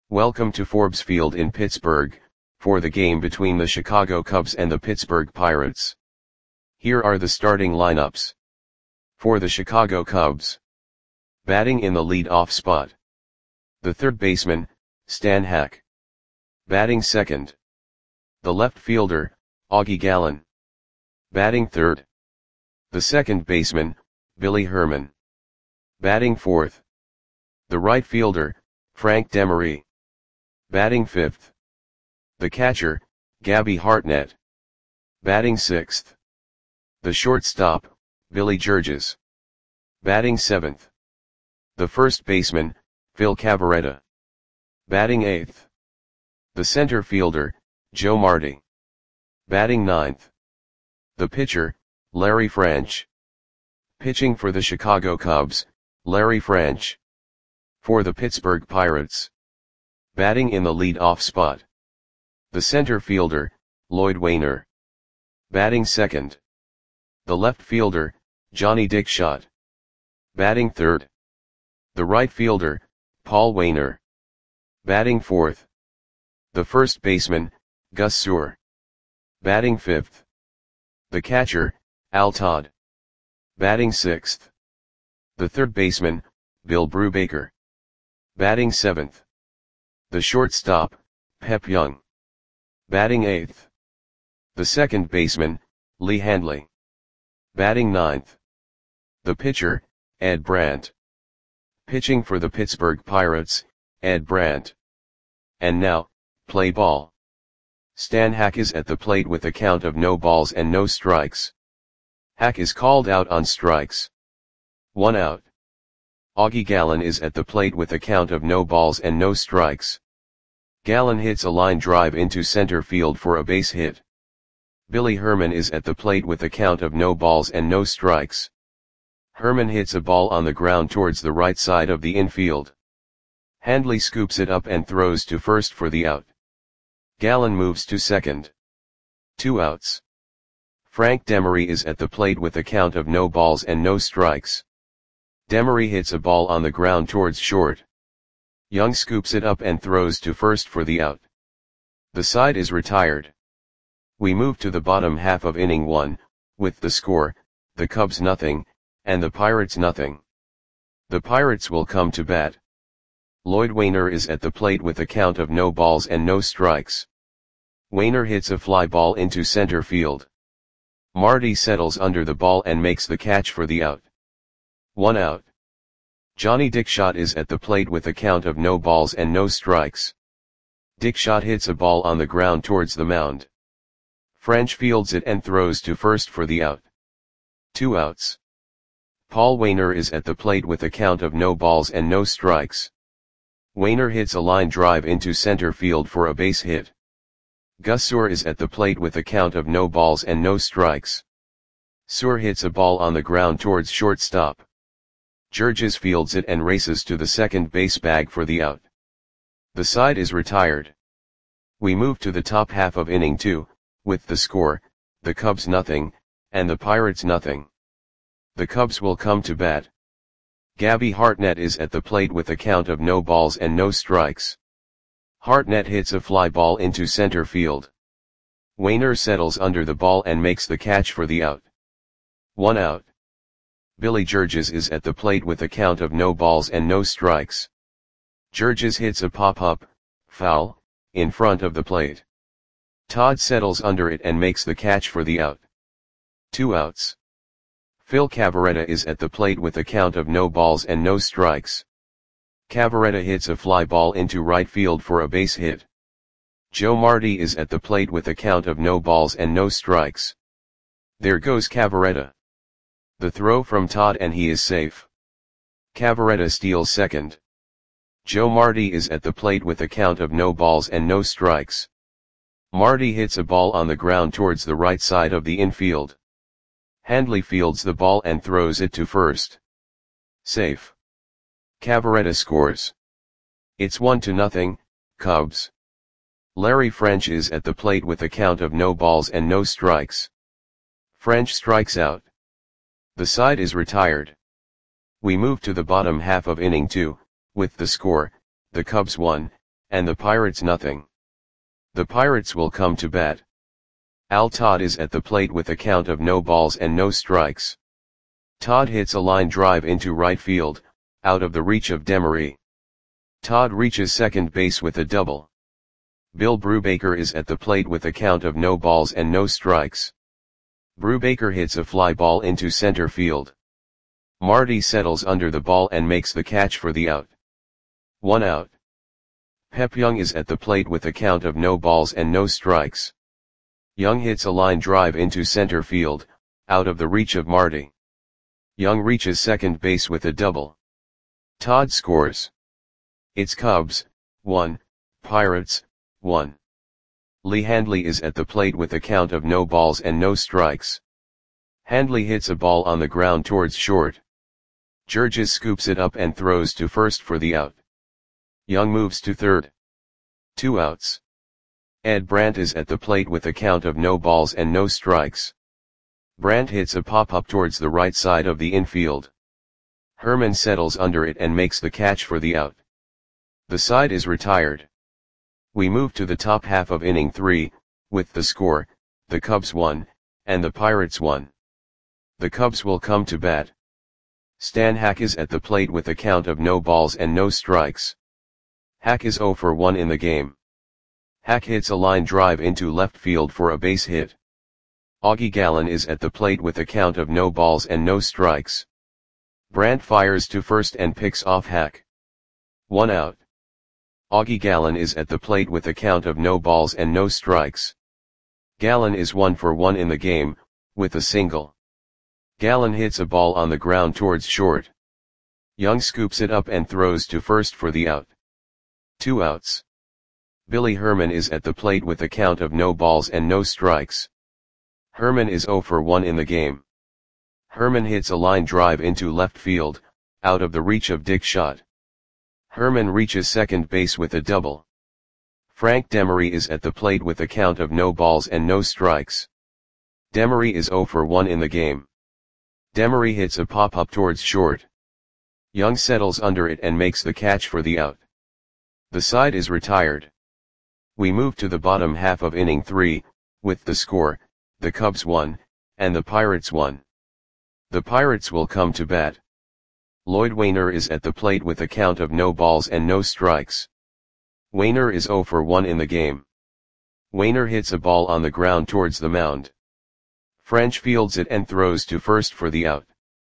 Welcome to Forbes Field in Pittsburgh, for the game between the Chicago Cubs and the Pittsburgh Pirates. Here are the starting lineups. For the Chicago Cubs. Batting in the lead-off spot. The third baseman, Stan Hack. Batting second. The left fielder, Augie Gallen. Batting third. The second baseman, Billy Herman. Batting fourth. The right fielder, Frank Demery. Batting fifth. The catcher, Gabby Hartnett. Batting sixth. The shortstop, Billy Georges. Batting seventh. The first baseman, Phil Cavarretta. Batting eighth. The center fielder, Joe Marti. Batting ninth. The pitcher, Larry French. Pitching for the Chicago Cubs, Larry French. For the Pittsburgh Pirates. Batting in the lead-off spot. The center fielder, Lloyd Waner. Batting second. The left fielder, Johnny Dickshot. Batting third. The right fielder, Paul Waner. Batting fourth. The first baseman, Gus Suhr. Batting fifth. The catcher, Al Todd. Batting sixth. The third baseman, Bill Brubaker. Batting seventh. The shortstop, Pep Young. Batting eighth. The second baseman, Lee Handley. Batting ninth. The pitcher, Ed Brandt. Pitching for the Pittsburgh Pirates, Ed Brandt. And now, play ball. Stan Hack is at the plate with a count of no balls and no strikes. Hack is called out on strikes. 1 out. Augie Gallen is at the plate with a count of no balls and no strikes. Gallen hits a line drive into center field for a base hit. Billy Herman is at the plate with a count of no balls and no strikes. Herman hits a ball on the ground towards the right side of the infield. Handley scoops it up and throws to first for the out. Gallen moves to second. 2 outs. Frank Demery is at the plate with a count of no balls and no strikes. Demery hits a ball on the ground towards short. Young scoops it up and throws to first for the out. The side is retired. We move to the bottom half of inning 1, with the score, the Cubs nothing, and the Pirates nothing. The Pirates will come to bat. Lloyd Waner is at the plate with a count of no balls and no strikes. Waner hits a fly ball into center field. Marty settles under the ball and makes the catch for the out. 1 out. Johnny Dickshot is at the plate with a count of no balls and no strikes. Dickshot hits a ball on the ground towards the mound. French fields it and throws to first for the out. 2 outs. Paul Waner is at the plate with a count of no balls and no strikes. Waner hits a line drive into center field for a base hit. Gus Suhr is at the plate with a count of no balls and no strikes. Suhr hits a ball on the ground towards shortstop. Georges fields it and races to the second base bag for the out. The side is retired. We move to the top half of inning 2, with the score, the Cubs nothing, and the Pirates nothing. The Cubs will come to bat. Gabby Hartnett is at the plate with a count of no balls and no strikes. Hartnett hits a fly ball into center field. Waner settles under the ball and makes the catch for the out. 1 out. Billy Georges is at the plate with a count of no balls and no strikes. Georges hits a pop-up, foul, in front of the plate. Todd settles under it and makes the catch for the out. 2 outs. Phil Cavarretta is at the plate with a count of no balls and no strikes. Cavarretta hits a fly ball into right field for a base hit. Joe Marti is at the plate with a count of no balls and no strikes. There goes Cavarretta. The throw from Todd and he is safe. Cavarretta steals second. Joe Marti is at the plate with a count of no balls and no strikes. Marti hits a ball on the ground towards the right side of the infield. Handley fields the ball and throws it to first. Safe. Cavarretta scores. It's 1-0, Cubs. Larry French is at the plate with a count of no balls and no strikes. French strikes out. The side is retired. We move to the bottom half of inning 2, with the score, the Cubs 1, and the Pirates nothing. The Pirates will come to bat. Al Todd is at the plate with a count of no balls and no strikes. Todd hits a line drive into right field, out of the reach of Demery. Todd reaches second base with a double. Bill Brubaker is at the plate with a count of no balls and no strikes. Brubaker hits a fly ball into center field. Marty settles under the ball and makes the catch for the out. 1 out. Pep Young is at the plate with a count of no balls and no strikes. Young hits a line drive into center field, out of the reach of Marty. Young reaches second base with a double. Todd scores. It's Cubs, 1, Pirates, 1. Lee Handley is at the plate with a count of no balls and no strikes. Handley hits a ball on the ground towards short. Georges scoops it up and throws to first for the out. Young moves to third. 2 outs. Ed Brandt is at the plate with a count of no balls and no strikes. Brandt hits a pop-up towards the right side of the infield. Herman settles under it and makes the catch for the out. The side is retired. We move to the top half of inning 3, with the score, the Cubs 1, and the Pirates 1. The Cubs will come to bat. Stan Hack is at the plate with a count of no balls and no strikes. Hack is 0 for 1 in the game. Hack hits a line drive into left field for a base hit. Augie Gallen is at the plate with a count of no balls and no strikes. Brandt fires to first and picks off Hack. 1 out. Augie Gallen is at the plate with a count of no balls and no strikes. Gallen is 1 for 1 in the game, with a single. Gallen hits a ball on the ground towards short. Young scoops it up and throws to first for the out. 2 outs. Billy Herman is at the plate with a count of no balls and no strikes. Herman is 0 for 1 in the game. Herman hits a line drive into left field, out of the reach of Dick Schott. Herman reaches second base with a double. Frank Demery is at the plate with a count of no balls and no strikes. Demery is 0 for 1 in the game. Demery hits a pop-up towards short. Young settles under it and makes the catch for the out. The side is retired. We move to the bottom half of inning 3, with the score, the Cubs 1, and the Pirates 1. The Pirates will come to bat. Lloyd Wainer is at the plate with a count of no balls and no strikes. Wainer is 0 for 1 in the game. Wainer hits a ball on the ground towards the mound. French fields it and throws to first for the out.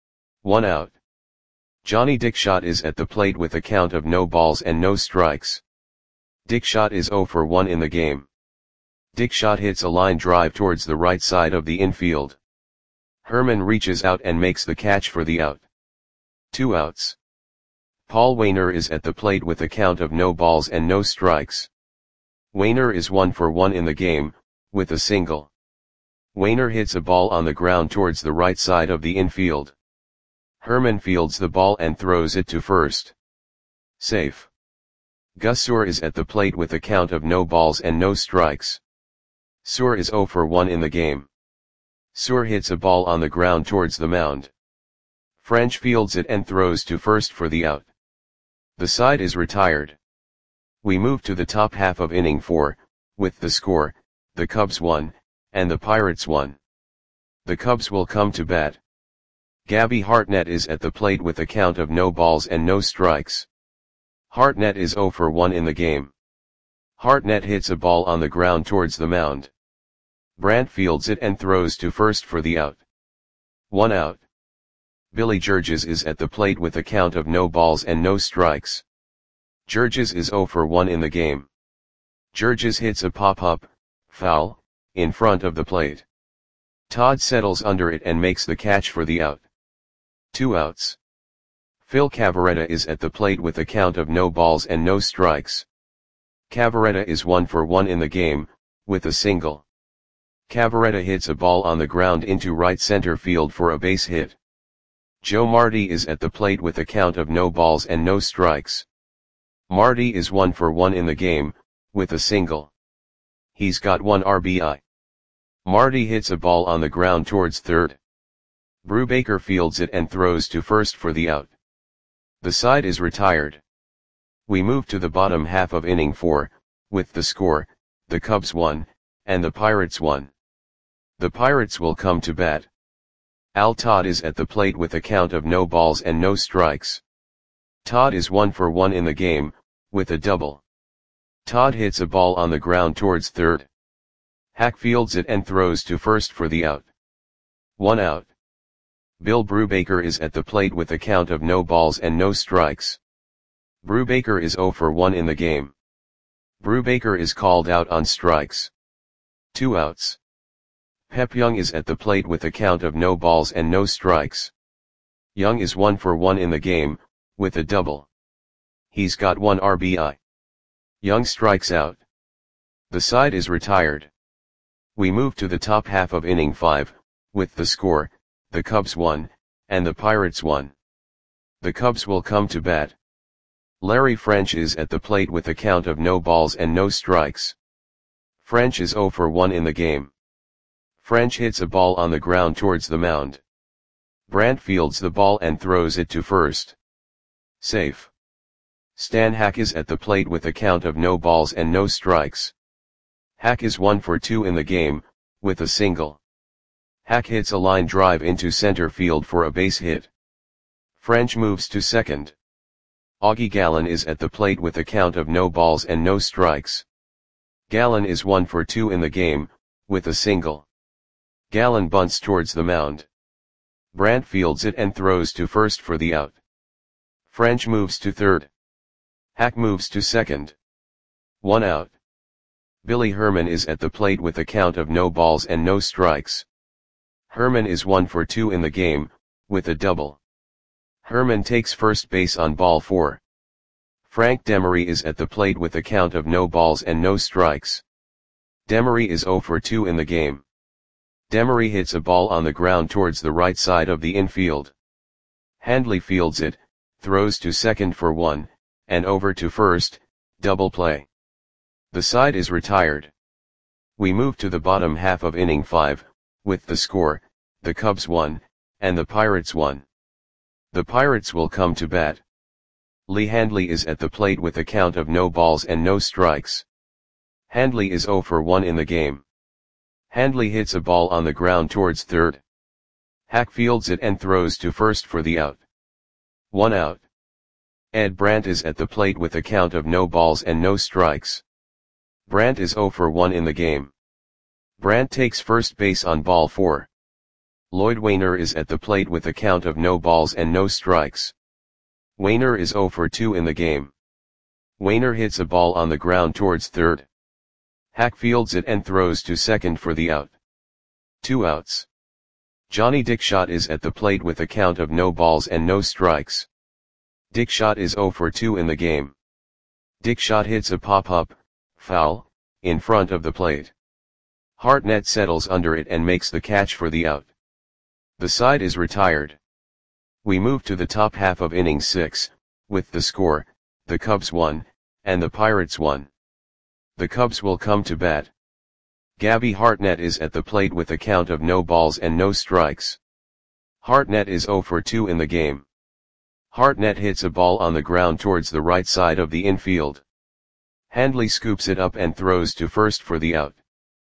1 out. Johnny Dick Schott is at the plate with a count of no balls and no strikes. Dick Schott is 0 for 1 in the game. Dick Schott hits a line drive towards the right side of the infield. Herman reaches out and makes the catch for the out. 2 outs. Paul Wainer is at the plate with a count of no balls and no strikes. Wainer is 1 for 1 in the game, with a single. Wainer hits a ball on the ground towards the right side of the infield. Herman fields the ball and throws it to first. Safe. Gus Suhr is at the plate with a count of no balls and no strikes. Suhr is 0 for 1 in the game. Suhr hits a ball on the ground towards the mound. French fields it and throws to first for the out. The side is retired. We move to the top half of inning 4, with the score, the Cubs 1, and the Pirates 1. The Cubs will come to bat. Gabby Hartnett is at the plate with a count of no balls and no strikes. Hartnett is 0 for 1 in the game. Hartnett hits a ball on the ground towards the mound. Brandt fields it and throws to first for the out. 1 out. Billy Georges is at the plate with a count of no balls and no strikes. Georges is 0 for 1 in the game. Georges hits a pop-up, foul, in front of the plate. Todd settles under it and makes the catch for the out. 2 outs. Phil Cavarretta is at the plate with a count of no balls and no strikes. Cavarretta is 1 for 1 in the game, with a single. Cavarretta hits a ball on the ground into right center field for a base hit. Joe Marty is at the plate with a count of no balls and no strikes. Marty is 1 for 1 in the game, with a single. He's got 1 RBI. Marty hits a ball on the ground towards third. Brubaker fields it and throws to first for the out. The side is retired. We move to the bottom half of inning 4, with the score, the Cubs won, and the Pirates won. The Pirates will come to bat. Al Todd is at the plate with a count of no balls and no strikes. Todd is 1 for 1 in the game, with a double. Todd hits a ball on the ground towards third. Hack fields it and throws to first for the out. 1 out. Bill Brubaker is at the plate with a count of no balls and no strikes. Brubaker is 0 for 1 in the game. Brubaker is called out on strikes. 2 outs. Pep Young is at the plate with a count of no balls and no strikes. Young is 1 for 1 in the game, with a double. He's got 1 RBI. Young strikes out. The side is retired. We move to the top half of inning 5, with the score, the Cubs won, and the Pirates won. The Cubs will come to bat. Larry French is at the plate with a count of no balls and no strikes. French is 0 for 1 in the game. French hits a ball on the ground towards the mound. Brandt fields the ball and throws it to first. Safe. Stan Hack is at the plate with a count of no balls and no strikes. Hack is 1 for 2 in the game, with a single. Hack hits a line drive into center field for a base hit. French moves to second. Augie Gallen is at the plate with a count of no balls and no strikes. Gallen is 1 for 2 in the game, with a single. Gallen bunts towards the mound. Brandt fields it and throws to first for the out. French moves to third. Hack moves to second. 1 out. Billy Herman is at the plate with a count of no balls and no strikes. Herman is 1 for 2 in the game, with a double. Herman takes first base on ball 4. Frank Demery is at the plate with a count of no balls and no strikes. Demery is 0 for 2 in the game. Demery hits a ball on the ground towards the right side of the infield. Handley fields it, throws to second for 1, and over to first, double play. The side is retired. We move to the bottom half of inning 5, with the score, the Cubs won, and the Pirates won. The Pirates will come to bat. Lee Handley is at the plate with a count of no balls and no strikes. Handley is 0 for 1 in the game. Handley hits a ball on the ground towards third. Hack fields it and throws to first for the out. 1 out. Ed Brandt is at the plate with a count of no balls and no strikes. Brandt is 0 for 1 in the game. Brandt takes first base on ball 4. Lloyd Wainer is at the plate with a count of no balls and no strikes. Wainer is 0 for 2 in the game. Wainer hits a ball on the ground towards third. Hack fields it and throws to second for the out. 2 outs. Johnny Dickshot is at the plate with a count of no balls and no strikes. Dickshot is 0 for 2 in the game. Dickshot hits a pop-up, foul, in front of the plate. Hartnett settles under it and makes the catch for the out. The side is retired. We move to the top half of inning 6, with the score, the Cubs won, and the Pirates won. The Cubs will come to bat. Gabby Hartnett is at the plate with a count of no balls and no strikes. Hartnett is 0 for 2 in the game. Hartnett hits a ball on the ground towards the right side of the infield. Handley scoops it up and throws to first for the out.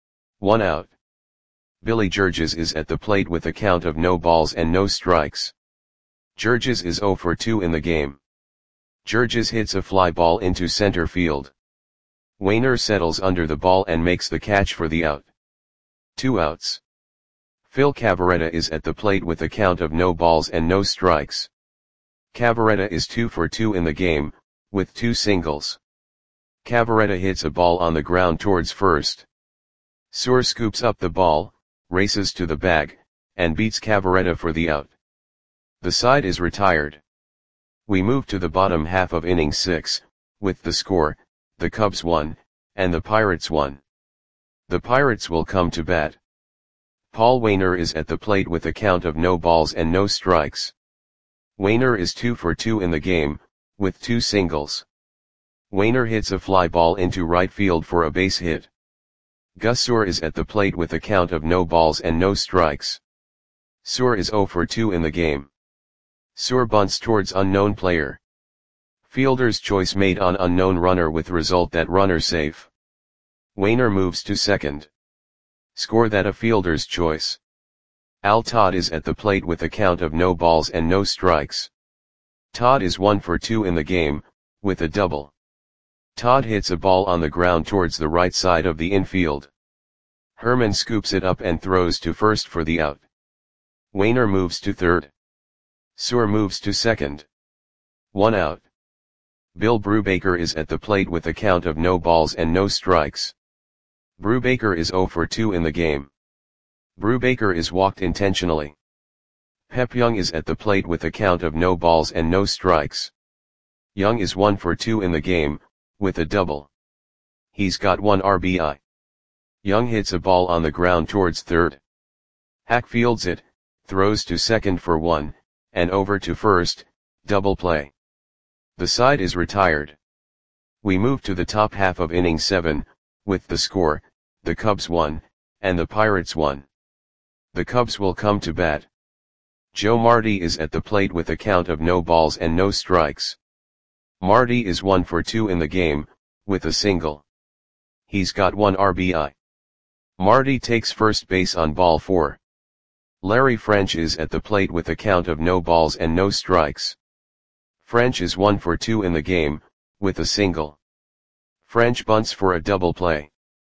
1 out. Billy Georges is at the plate with a count of no balls and no strikes. Georges is 0 for 2 in the game. Georges hits a fly ball into center field. Wainer settles under the ball and makes the catch for the out. 2 outs. Phil Cavarretta is at the plate with a count of no balls and no strikes. Cavarretta is 2 for 2 in the game, with 2 singles. Cavarretta hits a ball on the ground towards first. Suhr scoops up the ball, races to the bag, and beats Cavarretta for the out. The side is retired. We move to the bottom half of inning 6, with the score, the Cubs won, and the Pirates won. The Pirates will come to bat. Paul Wainer is at the plate with a count of no balls and no strikes. Wainer is 2 for 2 in the game, with 2 singles. Wainer hits a fly ball into right field for a base hit. Gus Suhr is at the plate with a count of no balls and no strikes. Suhr is 0 for 2 in the game. Suhr bunts towards unknown player. Fielder's choice made on unknown runner with result that runner safe. Wainer moves to second. Score that a fielder's choice. Al Todd is at the plate with a count of no balls and no strikes. Todd is 1 for 2 in the game, with a double. Todd hits a ball on the ground towards the right side of the infield. Herman scoops it up and throws to first for the out. Wainer moves to third. Suhr moves to second. 1 out. Bill Brubaker is at the plate with a count of no balls and no strikes. Brubaker is 0 for 2 in the game. Brubaker is walked intentionally. Pep Young is at the plate with a count of no balls and no strikes. Young is 1 for 2 in the game, with a double. He's got 1 RBI. Young hits a ball on the ground towards third. Hack fields it, throws to second for 1, and over to first, double play. The side is retired. We move to the top half of inning 7, with the score, the Cubs 1, and the Pirates 1. The Cubs will come to bat. Joe Marti is at the plate with a count of no balls and no strikes. Marti is 1 for 2 in the game, with a single. He's got 1 RBI. Marti takes first base on ball 4. Larry French is at the plate with a count of no balls and no strikes. French is 1 for 2 in the game, with a single. French bunts for a double play.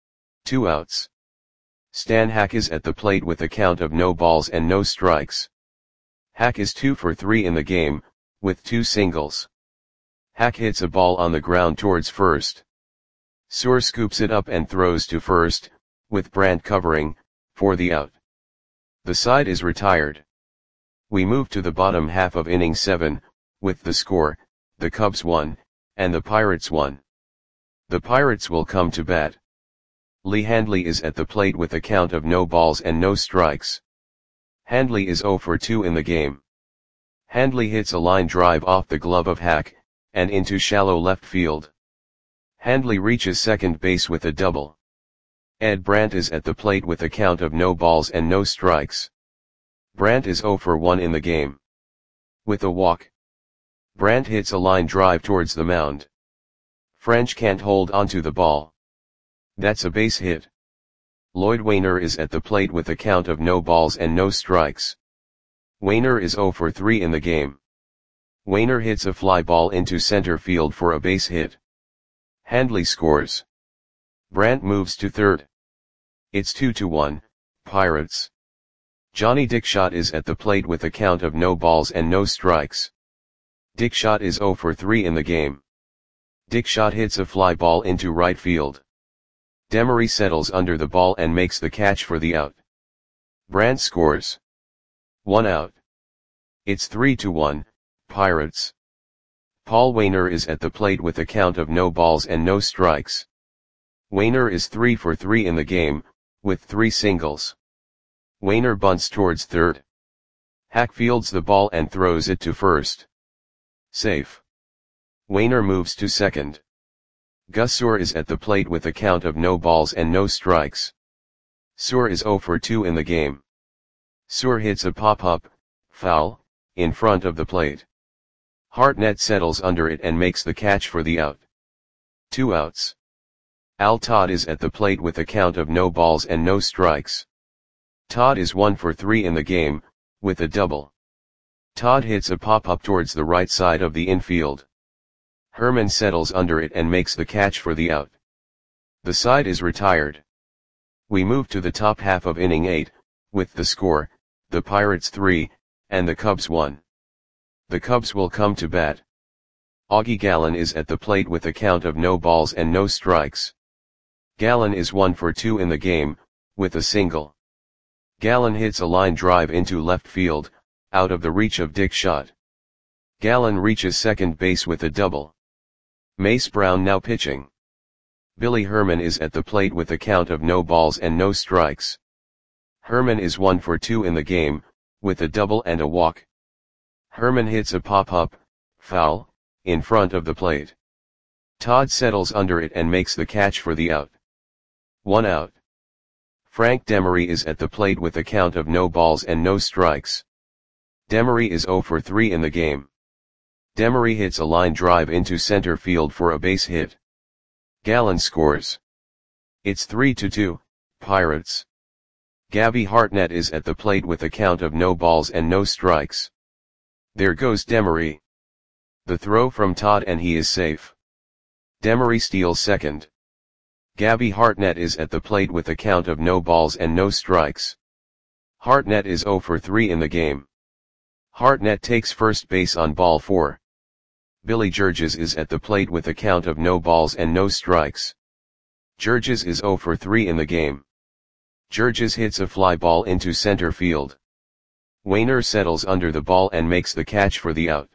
2 outs. Stan Hack is at the plate with a count of no balls and no strikes. Hack is 2 for 3 in the game, with 2 singles. Hack hits a ball on the ground towards first. Suhr scoops it up and throws to first, with Brandt covering, for the out. The side is retired. We move to the bottom half of inning 7, with the score, the Cubs 1, and the Pirates 1. The Pirates will come to bat. Lee Handley is at the plate with a count of no balls and no strikes. Handley is 0 for 2 in the game. Handley hits a line drive off the glove of Hack, and into shallow left field. Handley reaches second base with a double. Ed Brandt is at the plate with a count of no balls and no strikes. Brandt is 0 for 1 in the game. With a walk. Brandt hits a line drive towards the mound. French can't hold onto the ball. That's a base hit. Lloyd Wainer is at the plate with a count of no balls and no strikes. Wainer is 0 for 3 in the game. Wainer hits a fly ball into center field for a base hit. Handley scores. Brandt moves to third. It's 2-1, Pirates. Johnny Dickshot is at the plate with a count of no balls and no strikes. Dickshot is 0 for 3 in the game. Dickshot hits a fly ball into right field. Demery settles under the ball and makes the catch for the out. Brandt scores. 1 out. It's 3-1, Pirates. Paul Wainer is at the plate with a count of no balls and no strikes. Wainer is 3 for 3 in the game, with 3 singles. Wainer bunts towards third. Hack fields the ball and throws it to first. Safe. Wainer moves to second. Gus Suhr is at the plate with a count of no balls and no strikes. Suhr is 0 for 2 in the game. Suhr hits a pop-up, foul, in front of the plate. Hartnett settles under it and makes the catch for the out. 2 outs. Al Todd is at the plate with a count of no balls and no strikes. Todd is 1 for 3 in the game, with a double. Todd hits a pop-up towards the right side of the infield. Herman settles under it and makes the catch for the out. The side is retired. We move to the top half of inning 8, with the score, the Pirates 3, and the Cubs 1. The Cubs will come to bat. Augie Gallen is at the plate with a count of no balls and no strikes. Gallen is 1 for 2 in the game, with a single. Gallen hits a line drive into left field, out of the reach of Dickshot. Gallen reaches second base with a double. Mace Brown now pitching. Billy Herman is at the plate with a count of no balls and no strikes. Herman is 1 for 2 in the game, with a double and a walk. Herman hits a pop-up, foul, in front of the plate. Todd settles under it and makes the catch for the out. 1 out. Frank Demery is at the plate with a count of no balls and no strikes. Demery is 0 for 3 in the game. Demery hits a line drive into center field for a base hit. Gallen scores. It's 3-2, Pirates. Gabby Hartnett is at the plate with a count of no balls and no strikes. There goes Demery. The throw from Todd and he is safe. Demery steals second. Gabby Hartnett is at the plate with a count of no balls and no strikes. Hartnett is 0 for 3 in the game. Hartnett takes first base on ball 4. Billy Georges is at the plate with a count of no balls and no strikes. Georges is 0 for 3 in the game. Georges hits a fly ball into center field. Wainer settles under the ball and makes the catch for the out.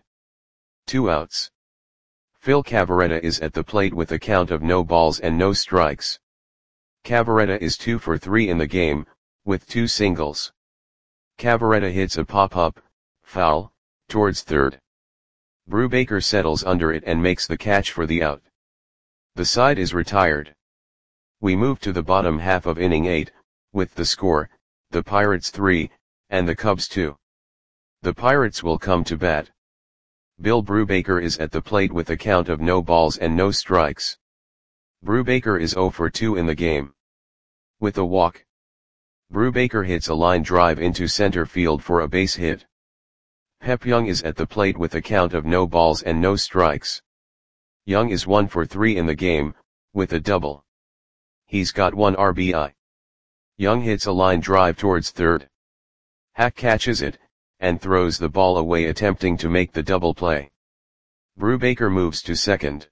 2 outs. Phil Cavarretta is at the plate with a count of no balls and no strikes. Cavarretta is 2 for 3 in the game, with 2 singles. Cavarretta hits a pop-up, foul, towards third. Brubaker settles under it and makes the catch for the out. The side is retired. We move to the bottom half of inning 8, with the score, the Pirates 3, and the Cubs 2. The Pirates will come to bat. Bill Brubaker is at the plate with a count of no balls and no strikes. Brubaker is 0 for 2 in the game. With a walk. Brubaker hits a line drive into center field for a base hit. Pep Young is at the plate with a count of no balls and no strikes. Young is 1 for 3 in the game, with a double. He's got 1 RBI. Young hits a line drive towards third. Hack catches it, and throws the ball away attempting to make the double play. Brubaker moves to second.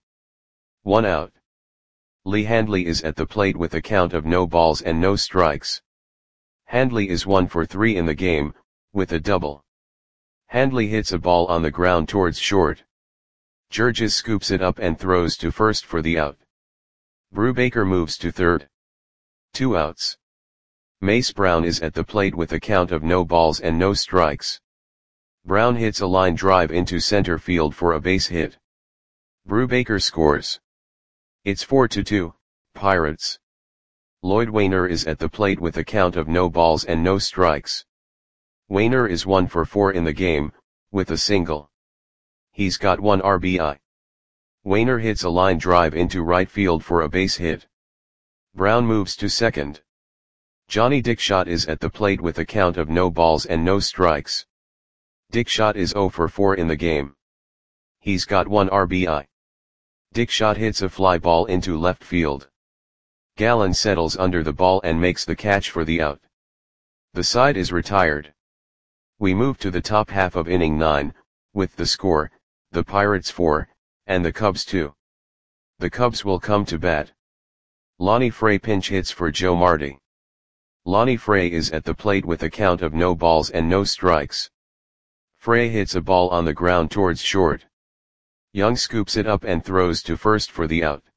1 out. Lee Handley is at the plate with a count of no balls and no strikes. Handley is 1 for 3 in the game, with a double. Handley hits a ball on the ground towards short. Georges scoops it up and throws to first for the out. Brubaker moves to third. 2 outs. Mace Brown is at the plate with a count of no balls and no strikes. Brown hits a line drive into center field for a base hit. Brubaker scores. It's 4-2, Pirates. Lloyd Wainer is at the plate with a count of no balls and no strikes. Wainer is 1 for 4 in the game, with a single. He's got 1 RBI. Wainer hits a line drive into right field for a base hit. Brown moves to second. Johnny Dickshot is at the plate with a count of no balls and no strikes. Dickshot is 0 for 4 in the game. He's got 1 RBI. Dickshot hits a fly ball into left field. Gallen settles under the ball and makes the catch for the out. The side is retired. We move to the top half of inning 9, with the score, the Pirates 4, and the Cubs 2. The Cubs will come to bat. Lonnie Frey pinch hits for Joe Marty. Lonnie Frey is at the plate with a count of no balls and no strikes. Frey hits a ball on the ground towards short. Young scoops it up and throws to first for the out.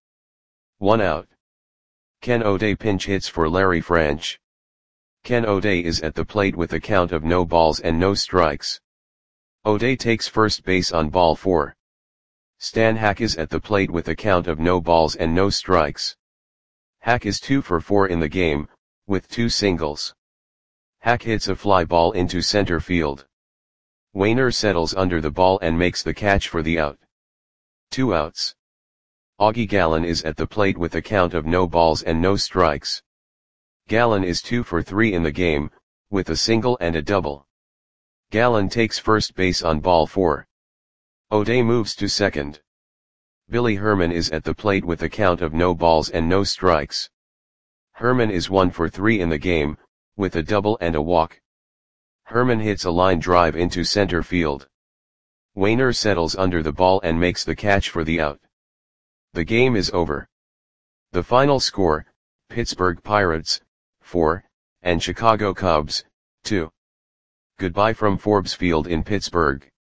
1 out. Ken O'Day pinch hits for Larry French. Ken O'Day is at the plate with a count of no balls and no strikes. O'Day takes first base on ball 4. Stan Hack is at the plate with a count of no balls and no strikes. Hack is 2 for 4 in the game, with 2 singles. Hack hits a fly ball into center field. Wainer settles under the ball and makes the catch for the out. 2 outs. Augie Gallen is at the plate with a count of no balls and no strikes. Gallen is 2 for 3 in the game, with a single and a double. Gallen takes first base on ball 4. O'Day moves to second. Billy Herman is at the plate with a count of no balls and no strikes. Herman is 1 for 3 in the game, with a double and a walk. Herman hits a line drive into center field. Wainer settles under the ball and makes the catch for the out. The game is over. The final score, Pittsburgh Pirates, 4, and Chicago Cubs, 2. Goodbye from Forbes Field in Pittsburgh.